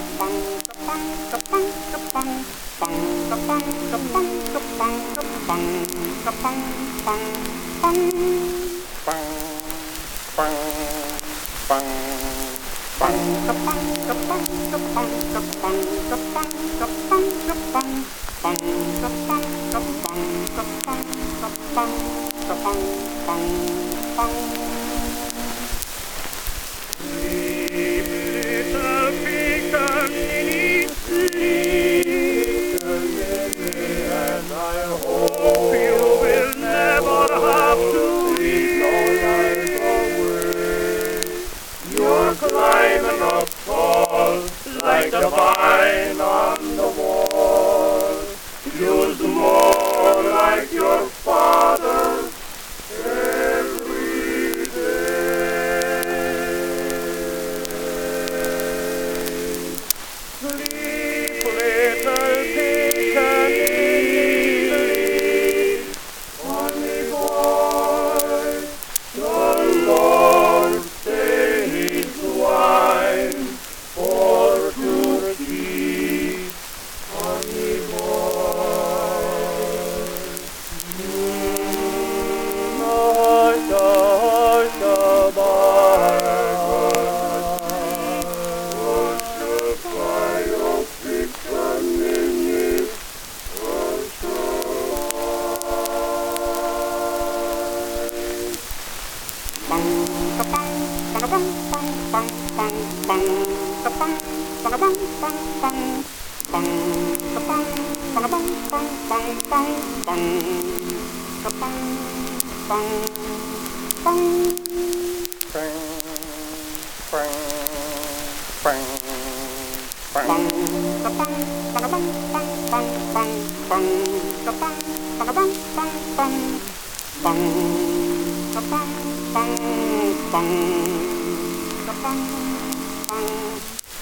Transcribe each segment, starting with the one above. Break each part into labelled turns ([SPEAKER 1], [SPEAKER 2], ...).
[SPEAKER 1] Sleep, little peacock, sleep, and I hope you will never have to leave no life away. You're climbing up tall, like the vine on the wall. You're more like your father every day. Sleep, little peacock, sleep, only boy, the Lord stays wine for to keep, only boy.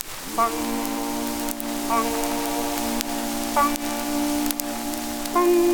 [SPEAKER 2] Bang.